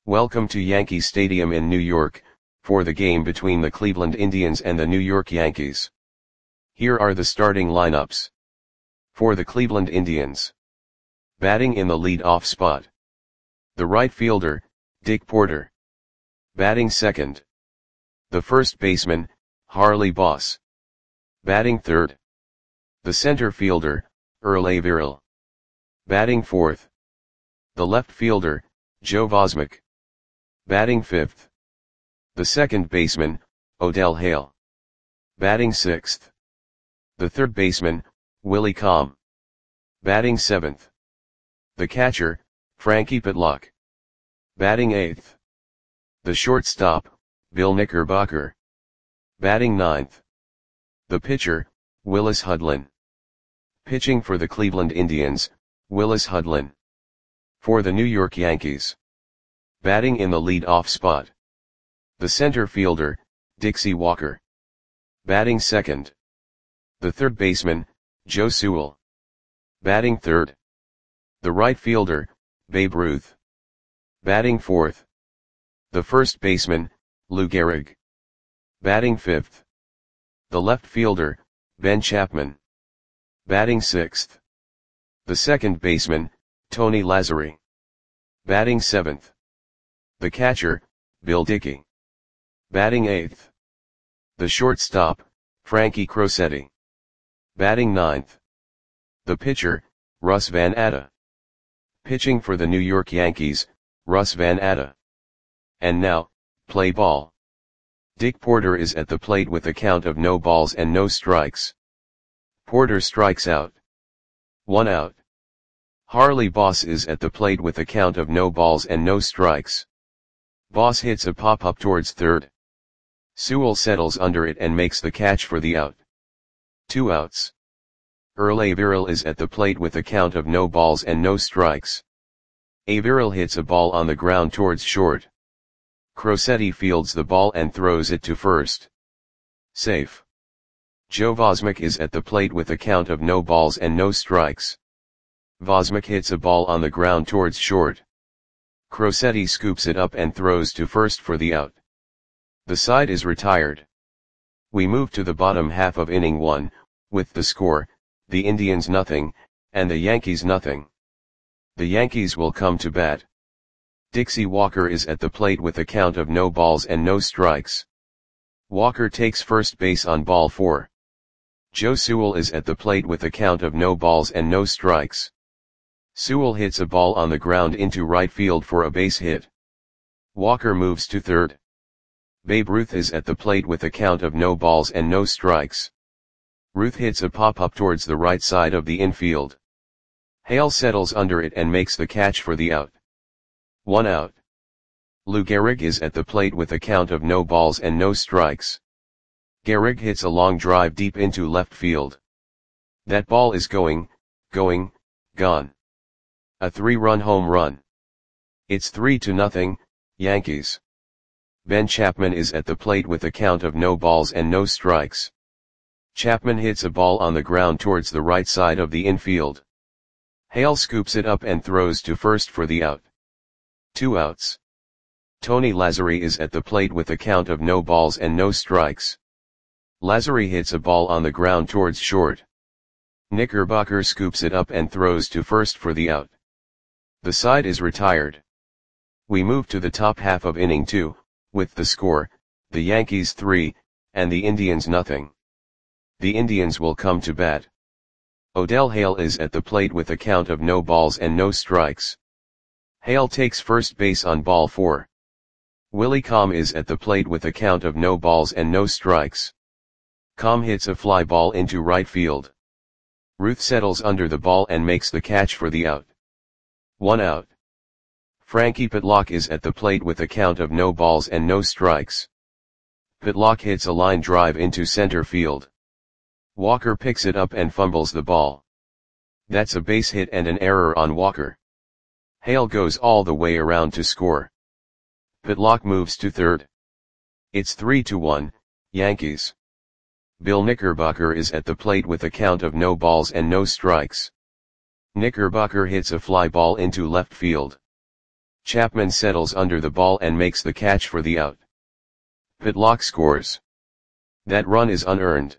Welcome to Yankee Stadium in New York, for the game between the Cleveland Indians and the New York Yankees. Here are the starting lineups. For the Cleveland Indians. Batting in the lead-off spot. The right fielder, Dick Porter. Batting second. The first baseman, Harley Boss. Batting third. The center fielder, Earl Averill. Batting fourth. The left fielder, Joe Vosmek. Batting fifth. The second baseman, Odell Hale. Batting sixth. The third baseman, Willie Comm. Batting seventh. The catcher, Frankie Pitlock. Batting eighth. The shortstop, Bill Knickerbocker. Batting ninth. The pitcher, Willis Hudlin. Pitching for the Cleveland Indians, Willis Hudlin. For the New York Yankees. Batting in the lead-off spot. The center fielder, Dixie Walker. Batting second. The third baseman, Joe Sewell. Batting third. The right fielder, Babe Ruth. Batting fourth. The first baseman, Lou Gehrig. Batting fifth. The left fielder, Ben Chapman. Batting sixth. The second baseman, Tony Lazzeri. Batting seventh. The catcher, Bill Dickey. Batting eighth. The shortstop, Frankie Crosetti. Batting ninth. The pitcher, Russ Van Atta. Pitching for the New York Yankees, Russ Van Atta. And now, play ball. Dick Porter is at the plate with a count of no balls and no strikes. Porter strikes out. 1 out. Harley Boss is at the plate with a count of no balls and no strikes. Boss hits a pop-up towards third. Sewell settles under it and makes the catch for the out. 2 outs. Earl Averill is at the plate with a count of no balls and no strikes. Averill hits a ball on the ground towards short. Crosetti fields the ball and throws it to first. Safe. Joe Vosmek is at the plate with a count of no balls and no strikes. Vosmek hits a ball on the ground towards short. Crosetti scoops it up and throws to first for the out. The side is retired. We move to the bottom half of inning 1, with the score, the Indians nothing, and the Yankees nothing. The Yankees will come to bat. Dixie Walker is at the plate with a count of no balls and no strikes. Walker takes first base on ball 4. Joe Sewell is at the plate with a count of no balls and no strikes. Sewell hits a ball on the ground into right field for a base hit. Walker moves to third. Babe Ruth is at the plate with a count of no balls and no strikes. Ruth hits a pop-up towards the right side of the infield. Hale settles under it and makes the catch for the out. 1 out. Lou Gehrig is at the plate with a count of no balls and no strikes. Gehrig hits a long drive deep into left field. That ball is gone. A 3-run home run. It's 3-0, Yankees. Ben Chapman is at the plate with a count of no balls and no strikes. Chapman hits a ball on the ground towards the right side of the infield. Hale scoops it up and throws to first for the out. 2 outs. Tony Lazzeri is at the plate with a count of no balls and no strikes. Lazzeri hits a ball on the ground towards short. Knickerbocker scoops it up and throws to first for the out. The side is retired. We move to the top half of inning 2, with the score, the Yankees 3, and the Indians nothing. The Indians will come to bat. Odell Hale is at the plate with a count of no balls and no strikes. Hale takes first base on ball 4. Willie Comm is at the plate with a count of no balls and no strikes. Comm hits a fly ball into right field. Ruth settles under the ball and makes the catch for the out. 1 out. Frankie Pitlock is at the plate with a count of no balls and no strikes. Pitlock hits a line drive into center field. Walker picks it up and fumbles the ball. That's a base hit and an error on Walker. Hale goes all the way around to score. Pitlock moves to third. It's 3-1, Yankees. Bill Knickerbocker is at the plate with a count of no balls and no strikes. Knickerbocker hits a fly ball into left field. Chapman settles under the ball and makes the catch for the out. Pitlock scores. That run is unearned.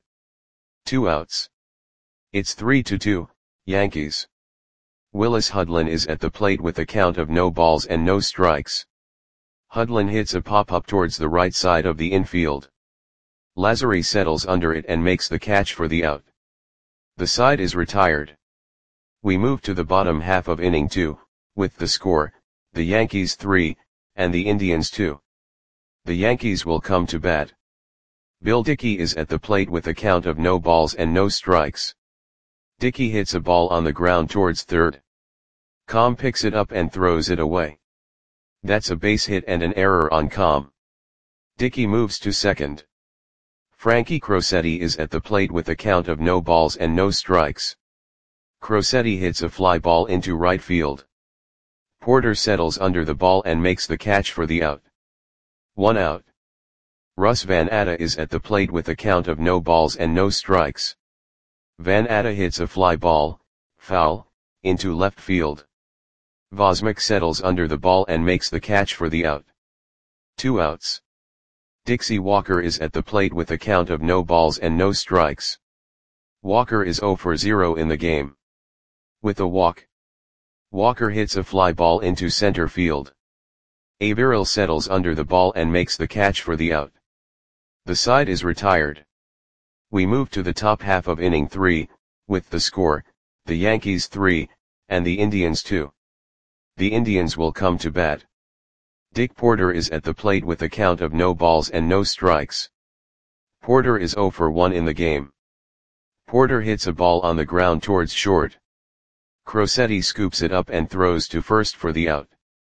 2 outs. It's 3-2, Yankees. Willis Hudlin is at the plate with a count of no balls and no strikes. Hudlin hits a pop-up towards the right side of the infield. Lazzari settles under it and makes the catch for the out. The side is retired. We move to the bottom half of inning 2, with the score, the Yankees 3, and the Indians 2. The Yankees will come to bat. Bill Dickey is at the plate with a count of no balls and no strikes. Dickey hits a ball on the ground towards third. Com picks it up and throws it away. That's a base hit and an error on Com. Dickey moves to second. Frankie Crosetti is at the plate with a count of no balls and no strikes. Crosetti hits a fly ball into right field. Porter settles under the ball and makes the catch for the out. 1 out. Russ Van Atta is at the plate with a count of no balls and no strikes. Van Atta hits a fly ball, foul, into left field. Vosmick settles under the ball and makes the catch for the out. 2 outs. Dixie Walker is at the plate with a count of no balls and no strikes. Walker is 0 for 0 in the game. With a walk, Walker hits a fly ball into center field. Averill settles under the ball and makes the catch for the out. The side is retired. We move to the top half of inning 3, with the score, the Yankees 3, and the Indians 2. The Indians will come to bat. Dick Porter is at the plate with a count of no balls and no strikes. Porter is 0 for 1 in the game. Porter hits a ball on the ground towards short. Crosetti scoops it up and throws to first for the out.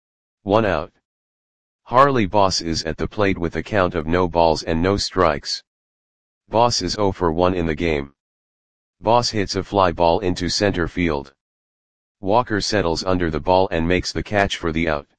1 out. Harley Boss is at the plate with a count of no balls and no strikes. Boss is 0 for 1 in the game. Boss hits a fly ball into center field. Walker settles under the ball and makes the catch for the out.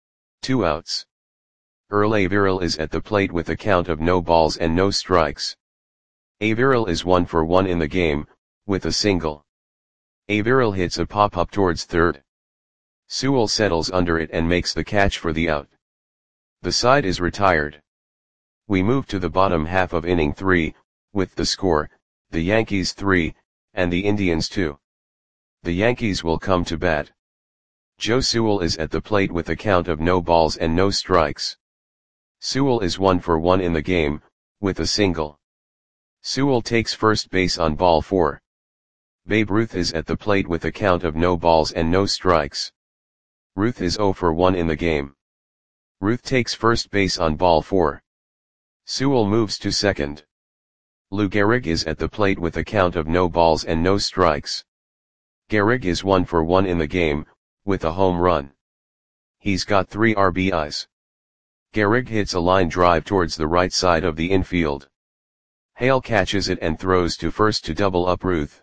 2 outs. Earl Averill is at the plate with a count of no balls and no strikes. Averill is 1 for 1 in the game, with a single. Averill hits a pop-up towards third. Sewell settles under it and makes the catch for the out. The side is retired. We move to the bottom half of inning 3, with the score, the Yankees 3, and the Indians 2. The Yankees will come to bat. Joe Sewell is at the plate with a count of no balls and no strikes. Sewell is 1 for 1 in the game, with a single. Sewell takes first base on ball 4. Babe Ruth is at the plate with a count of no balls and no strikes. Ruth is 0 for 1 in the game. Ruth takes first base on ball 4. Sewell moves to second. Lou Gehrig is at the plate with a count of no balls and no strikes. Gehrig is 1 for 1 in the game, with a home run. He's got 3 RBIs. Gehrig hits a line drive towards the right side of the infield. Hale catches it and throws to first to double up Ruth.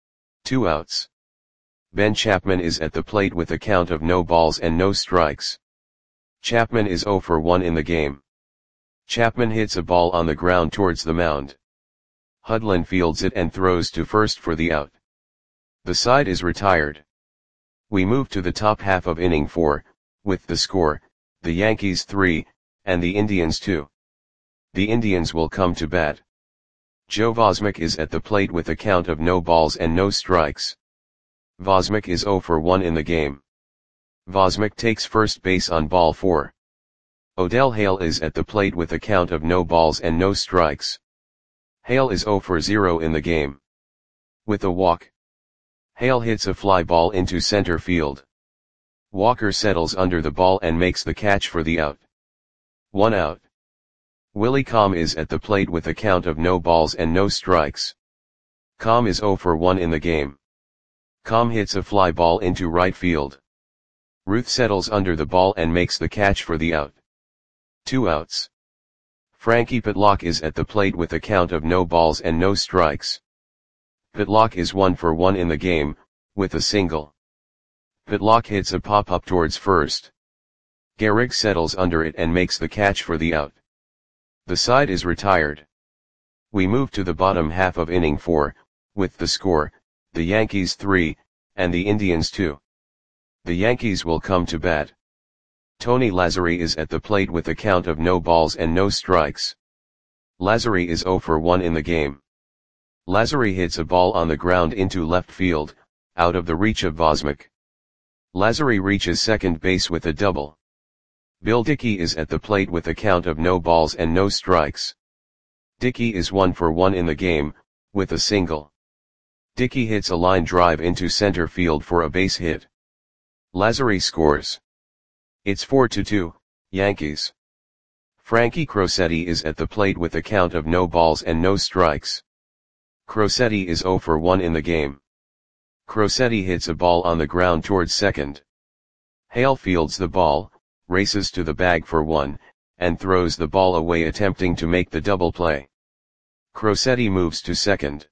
2 outs. Ben Chapman is at the plate with a count of no balls and no strikes. Chapman is 0 for 1 in the game. Chapman hits a ball on the ground towards the mound. Hudlin fields it and throws to first for the out. The side is retired. We move to the top half of inning 4, with the score, the Yankees 3, and the Indians 2. The Indians will come to bat. Joe Vosmick is at the plate with a count of no balls and no strikes. Vosmick is 0 for 1 in the game. Vosmick takes first base on ball 4. Odell Hale is at the plate with a count of no balls and no strikes. Hale is 0 for 0 in the game. With a walk, Hale hits a fly ball into center field. Walker settles under the ball and makes the catch for the out. 1 out. Willie Com is at the plate with a count of no balls and no strikes. Com is 0 for 1 in the game. Com hits a fly ball into right field. Ruth settles under the ball and makes the catch for the out. 2 outs. Frankie Pitlock is at the plate with a count of no balls and no strikes. Pitlock is 1 for 1 in the game, with a single. Pitlock hits a pop-up towards first. Gehrig settles under it and makes the catch for the out. The side is retired. We move to the bottom half of inning 4, with the score, the Yankees 3, and the Indians 2. The Yankees will come to bat. Tony Lazzari is at the plate with a count of no balls and no strikes. Lazzari is 0 for 1 in the game. Lazzari hits a ball on the ground into left field, out of the reach of Vosmik. Lazzari reaches second base with a double. Bill Dickey is at the plate with a count of no balls and no strikes. Dickey is 1 for 1 in the game, with a single. Dickey hits a line drive into center field for a base hit. Lazzari scores. It's 4-2, Yankees. Frankie Crosetti is at the plate with a count of no balls and no strikes. Crosetti is 0 for 1 in the game. Crosetti hits a ball on the ground towards second. Hale fields the ball, races to the bag for 1, and throws the ball away attempting to make the double play. Crosetti moves to second.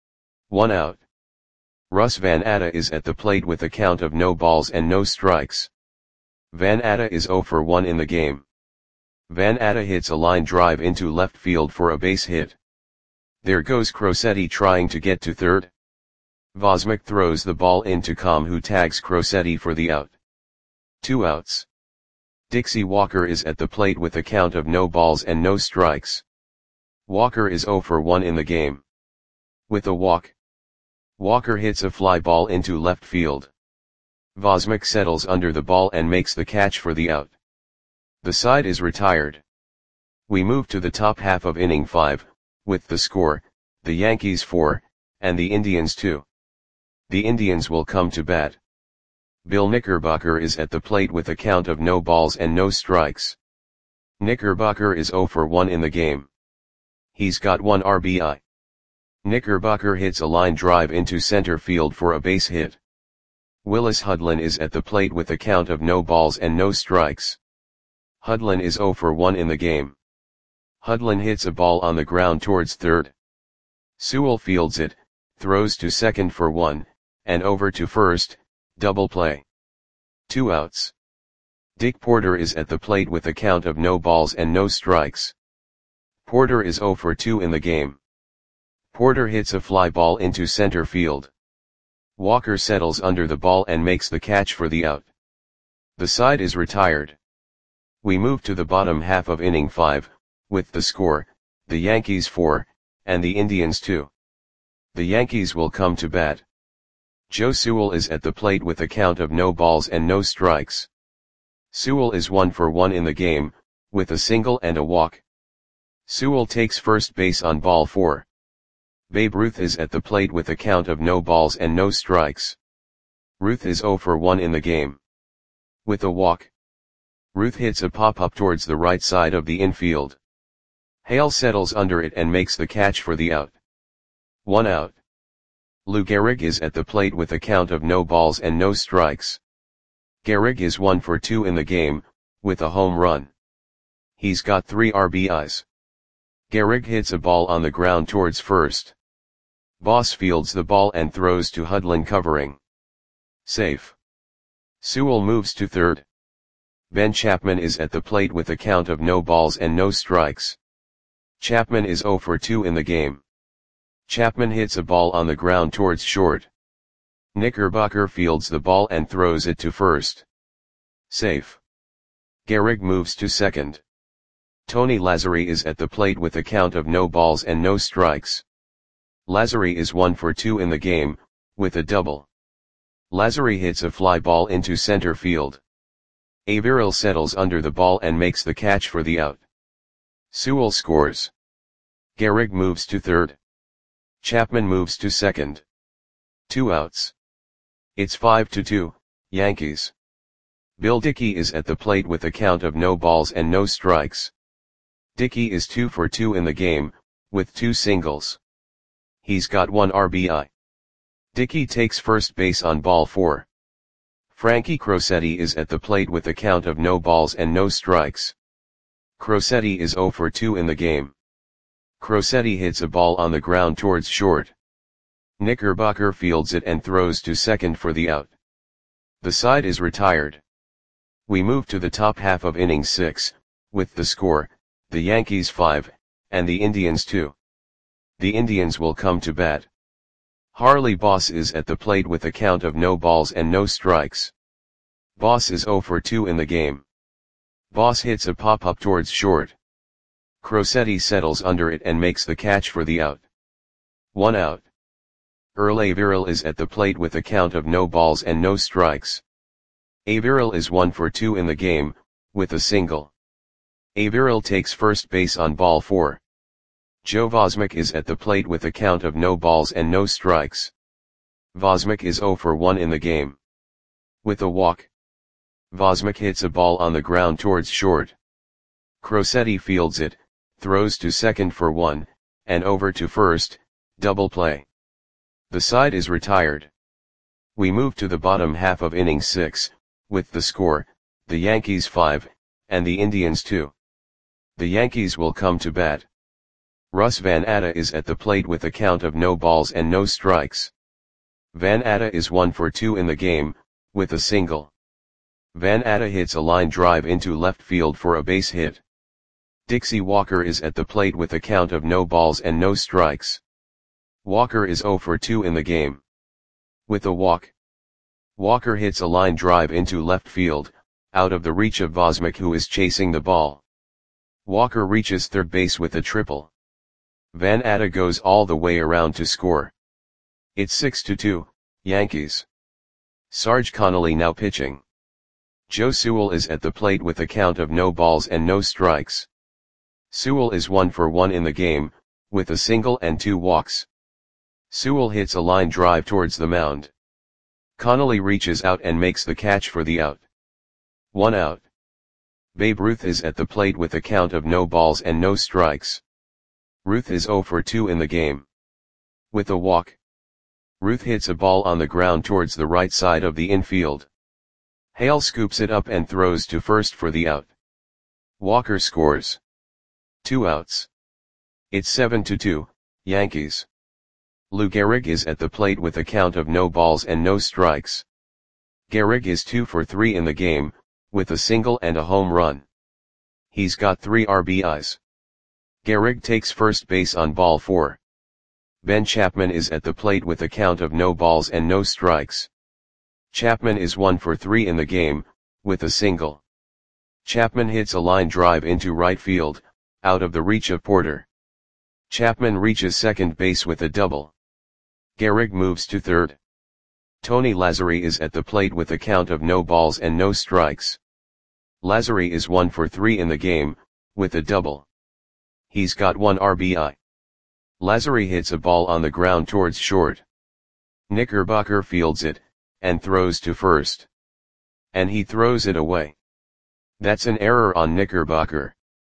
1 out. Russ Van Atta is at the plate with a count of no balls and no strikes. Van Atta is 0 for 1 in the game. Van Atta hits a line drive into left field for a base hit. There goes Crosetti trying to get to third. Vosmik throws the ball into Com, who tags Crosetti for the out. 2 outs. Dixie Walker is at the plate with a count of no balls and no strikes. Walker is 0 for 1 in the game. With a walk, Walker hits a fly ball into left field. Vosmik settles under the ball and makes the catch for the out. The side is retired. We move to the top half of inning 5, with the score, the Yankees 4, and the Indians 2. The Indians will come to bat. Bill Knickerbocker is at the plate with a count of no balls and no strikes. Knickerbocker is 0 for 1 in the game. He's got 1 RBI. Knickerbocker hits a line drive into center field for a base hit. Willis Hudlin is at the plate with a count of no balls and no strikes. Hudlin is 0 for 1 in the game. Hudlin hits a ball on the ground towards third. Sewell fields it, throws to second for 1, and over to first, double play. 2 outs. Dick Porter is at the plate with a count of no balls and no strikes. Porter is 0 for 2 in the game. Porter hits a fly ball into center field. Walker settles under the ball and makes the catch for the out. The side is retired. We move to the bottom half of inning 5, with the score, the Yankees 4, and the Indians 2. The Yankees will come to bat. Joe Sewell is at the plate with a count of no balls and no strikes. Sewell is 1 for 1 in the game, with a single and a walk. Sewell takes first base on ball 4. Babe Ruth is at the plate with a count of no balls and no strikes. Ruth is 0 for 1 in the game. With a walk, Ruth hits a pop-up towards the right side of the infield. Hale settles under it and makes the catch for the out. 1 out. Lou Gehrig is at the plate with a count of no balls and no strikes. Gehrig is 1 for 2 in the game, with a home run. He's got 3 RBIs. Gehrig hits a ball on the ground towards first. Boss fields the ball and throws to Hudlin covering. Safe. Sewell moves to third. Ben Chapman is at the plate with a count of no balls and no strikes. Chapman is 0 for 2 in the game. Chapman hits a ball on the ground towards short. Knickerbocker fields the ball and throws it to first. Safe. Gehrig moves to second. Tony Lazzari is at the plate with a count of no balls and no strikes. Lazzari is 1 for 2 in the game, with a double. Lazzari hits a fly ball into center field. Averill settles under the ball and makes the catch for the out. Sewell scores. Gehrig moves to third. Chapman moves to second. 2 outs. It's 5-2, Yankees. Bill Dickey is at the plate with a count of no balls and no strikes. Dickey is 2 for 2 in the game, with 2 singles. He's got 1 RBI. Dickey takes first base on ball 4. Frankie Crosetti is at the plate with a count of no balls and no strikes. Crosetti is 0 for 2 in the game. Crosetti hits a ball on the ground towards short. Knickerbocker fields it and throws to second for the out. The side is retired. We move to the top half of inning 6, with the score, the Yankees 5, and the Indians 2. The Indians will come to bat. Harley Boss is at the plate with a count of no balls and no strikes. Boss is 0 for 2 in the game. Boss hits a pop-up towards short. Crosetti settles under it and makes the catch for the out. 1 out. Earl Averill is at the plate with a count of no balls and no strikes. Averill is 1 for 2 in the game, with a single. Averill takes first base on ball 4. Joe Vosmek is at the plate with a count of no balls and no strikes. Vosmek is 0 for 1 in the game. With a walk. Vosmek hits a ball on the ground towards short. Crosetti fields it, throws to second for 1, and over to first, double play. The side is retired. We move to the bottom half of inning 6, with the score, the Yankees 5, and the Indians 2. The Yankees will come to bat. Russ Van Atta is at the plate with a count of no balls and no strikes. Van Atta is 1 for 2 in the game, with a single. Van Atta hits a line drive into left field for a base hit. Dixie Walker is at the plate with a count of no balls and no strikes. Walker is 0 for 2 in the game. With a walk. Walker hits a line drive into left field, out of the reach of Vosmek, who is chasing the ball. Walker reaches third base with a triple. Van Atta goes all the way around to score. It's 6-2, Yankees. Sarge Connolly now pitching. Joe Sewell is at the plate with a count of no balls and no strikes. Sewell is 1 for 1 in the game, with a single and 2 walks. Sewell hits a line drive towards the mound. Connolly reaches out and makes the catch for the out. 1 out. Babe Ruth is at the plate with a count of no balls and no strikes. Ruth is 0 for 2 in the game. With a walk. Ruth hits a ball on the ground towards the right side of the infield. Hale scoops it up and throws to first for the out. Walker scores. 2 outs. It's 7-2, Yankees. Lou Gehrig is at the plate with a count of no balls and no strikes. Gehrig is 2 for 3 in the game, with a single and a home run. He's got 3 RBIs. Gehrig takes first base on ball 4. Ben Chapman is at the plate with a count of no balls and no strikes. Chapman is 1 for 3 in the game, with a single. Chapman hits a line drive into right field, out of the reach of Porter. Chapman reaches second base with a double. Gehrig moves to third. Tony Lazzari is at the plate with a count of no balls and no strikes. Lazzari is 1 for 3 in the game, with a double. He's got 1 RBI. Lazzari hits a ball on the ground towards short. Knickerbocker fields it, and throws to first. And he throws it away. That's an error on Knickerbocker.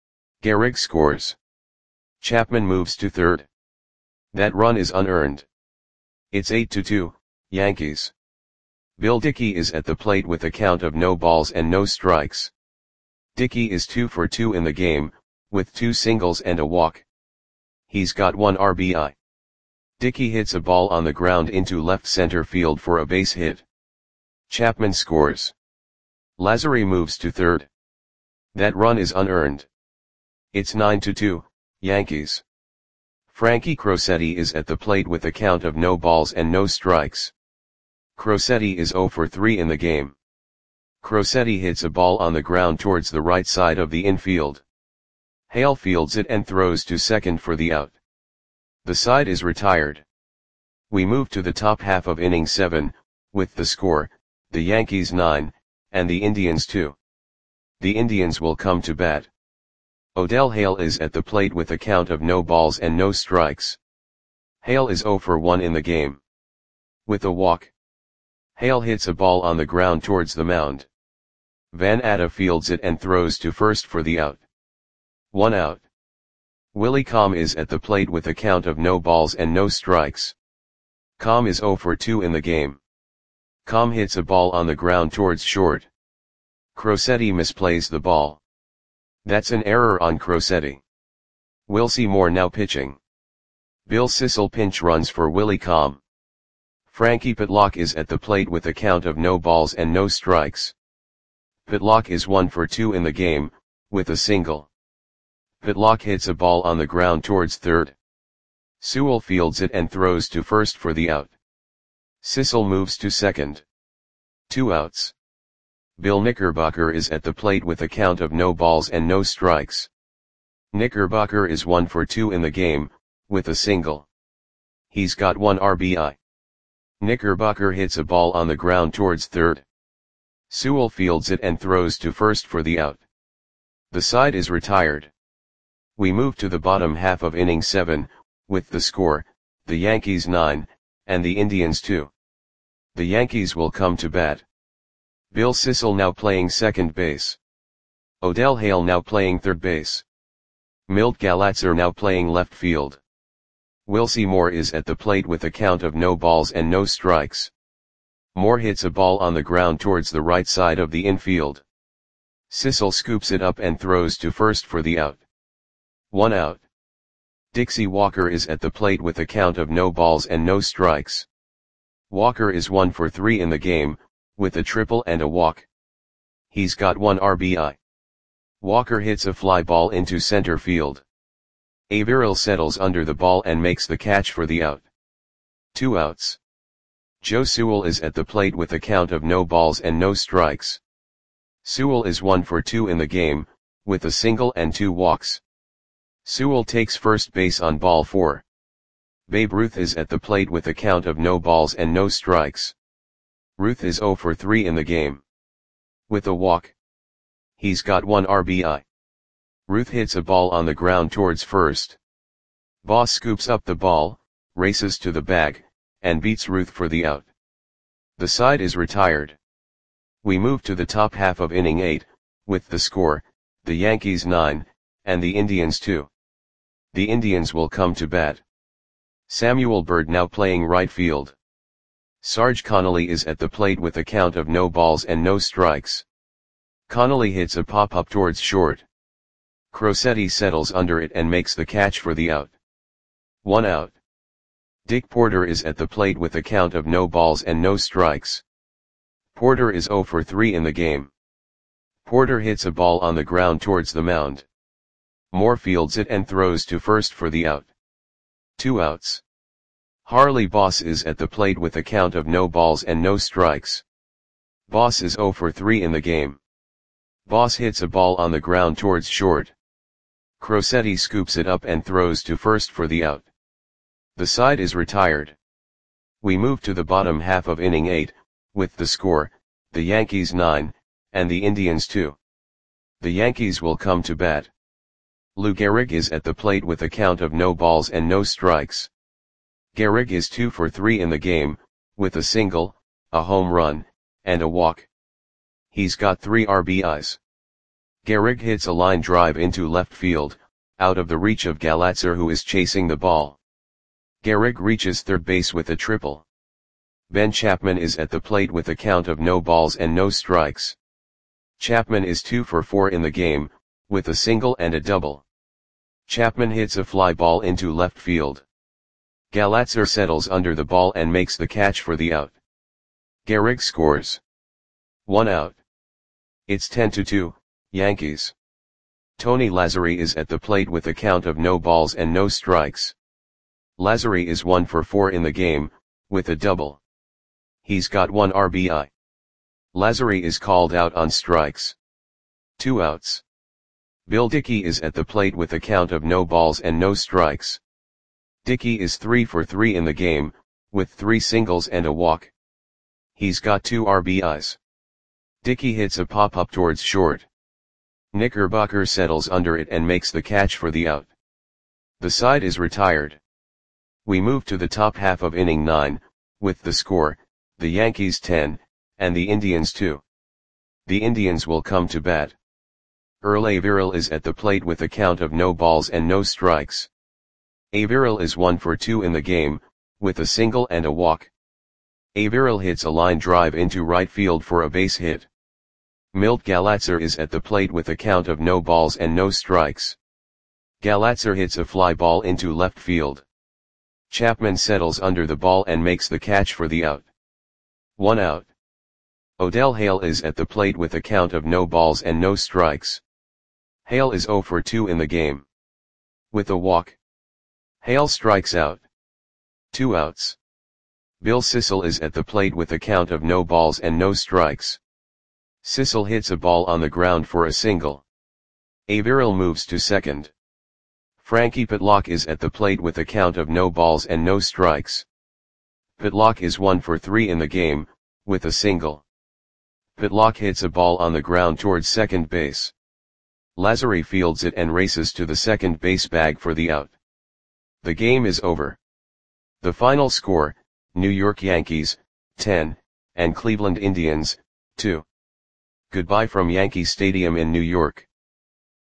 Gehrig scores. Chapman moves to third. That run is unearned. It's 8-2, Yankees. Bill Dickey is at the plate with a count of no balls and no strikes. Dickey is 2 for 2 in the game, with 2 singles and a walk. He's got 1 RBI. Dickey hits a ball on the ground into left center field for a base hit. Chapman scores. Lazzari moves to third. That run is unearned. It's 9-2, Yankees. Frankie Crosetti is at the plate with a count of no balls and no strikes. Crosetti is 0 for 3 in the game. Crosetti hits a ball on the ground towards the right side of the infield. Hale fields it and throws to second for the out. The side is retired. We move to the top half of inning 7, with the score, the Yankees 9, and the Indians 2. The Indians will come to bat. Odell Hale is at the plate with a count of no balls and no strikes. Hale is 0 for 1 in the game. With a walk. Hale hits a ball on the ground towards the mound. Van Atta fields it and throws to first for the out. 1 out. Willie Comm is at the plate with a count of no balls and no strikes. Comm is 0 for 2 in the game. Comm hits a ball on the ground towards short. Crosetti misplays the ball. That's an error on Crosetti. Wilcie Moore now pitching. Bill Sissel pinch runs for Willie Comm. Frankie Pitlock is at the plate with a count of no balls and no strikes. Pitlock is 1 for 2 in the game, with a single. Pitlock hits a ball on the ground towards third. Sewell fields it and throws to first for the out. Sissel moves to second. 2 outs. Bill Knickerbocker is at the plate with a count of no balls and no strikes. Knickerbocker is 1 for 2 in the game, with a single. He's got 1 RBI. Knickerbocker hits a ball on the ground towards third. Sewell fields it and throws to first for the out. The side is retired. We move to the bottom half of inning 7, with the score, the Yankees 9, and the Indians 2. The Yankees will come to bat. Bill Sissel now playing second base. Odell Hale now playing third base. Milt Galatzer now playing left field. Wilcie Moore is at the plate with a count of no balls and no strikes. Moore hits a ball on the ground towards the right side of the infield. Sissel scoops it up and throws to first for the out. 1 out. Dixie Walker is at the plate with a count of no balls and no strikes. Walker is 1 for 3 in the game, with a triple and a walk. He's got 1 RBI. Walker hits a fly ball into center field. Averill settles under the ball and makes the catch for the out. 2 outs. Joe Sewell is at the plate with a count of no balls and no strikes. Sewell is 1 for 2 in the game, with a single and 2 walks. Sewell takes first base on ball 4. Babe Ruth is at the plate with a count of no balls and no strikes. Ruth is 0 for 3 in the game. With a walk. He's got 1 RBI. Ruth hits a ball on the ground towards first. Boss scoops up the ball, races to the bag, and beats Ruth for the out. The side is retired. We move to the top half of inning 8, with the score, the Yankees 9, and the Indians 2. The Indians will come to bat. Samuel Byrd now playing right field. Sarge Connolly is at the plate with a count of no balls and no strikes. Connolly hits a pop-up towards short. Crosetti settles under it and makes the catch for the out. 1 out. Dick Porter is at the plate with a count of no balls and no strikes. Porter is 0 for 3 in the game. Porter hits a ball on the ground towards the mound. Moore fields it and throws to first for the out. 2 outs. Harley Boss is at the plate with a count of no balls and no strikes. Boss is 0 for 3 in the game. Boss hits a ball on the ground towards short. Crosetti scoops it up and throws to first for the out. The side is retired. We move to the bottom half of inning 8, with the score, the Yankees 9, and the Indians 2. The Yankees will come to bat. Lou Gehrig is at the plate with a count of no balls and no strikes. Gehrig is 2 for 3 in the game, with a single, a home run, and a walk. He's got 3 RBIs. Gehrig hits a line drive into left field, out of the reach of Galatzer who is chasing the ball. Gehrig reaches third base with a triple. Ben Chapman is at the plate with a count of no balls and no strikes. Chapman is 2 for 4 in the game, with a single and a double. Chapman hits a fly ball into left field. Galatzer settles under the ball and makes the catch for the out. Gehrig scores. 1 out. It's 10-2, Yankees. Tony Lazzeri is at the plate with a count of no balls and no strikes. Lazzeri is 1 for 4 in the game, with a double. He's got 1 RBI. Lazzeri is called out on strikes. 2 outs. Bill Dickey is at the plate with a count of no balls and no strikes. Dickey is 3 for 3 in the game, with 3 singles and a walk. He's got 2 RBIs. Dickey hits a pop-up towards short. Knickerbocker settles under it and makes the catch for the out. The side is retired. We move to the top half of inning 9, with the score, the Yankees 10, and the Indians 2. The Indians will come to bat. Earl Averill is at the plate with a count of no balls and no strikes. Averill is 1 for 2 in the game, with a single and a walk. Averill hits a line drive into right field for a base hit. Milt Galatzer is at the plate with a count of no balls and no strikes. Galatzer hits a fly ball into left field. Chapman settles under the ball and makes the catch for the out. 1 out. Odell Hale is at the plate with a count of no balls and no strikes. Hale is 0 for 2 in the game. With a walk. Hale strikes out. 2 outs. Bill Sissel is at the plate with a count of no balls and no strikes. Sissel hits a ball on the ground for a single. Averill moves to second. Frankie Pitlock is at the plate with a count of no balls and no strikes. Pitlock is 1 for 3 in the game, with a single. Pitlock hits a ball on the ground towards second base. Lazzari fields it and races to the second base bag for the out. The game is over. The final score, New York Yankees, 10, and Cleveland Indians, 2. Goodbye from Yankee Stadium in New York.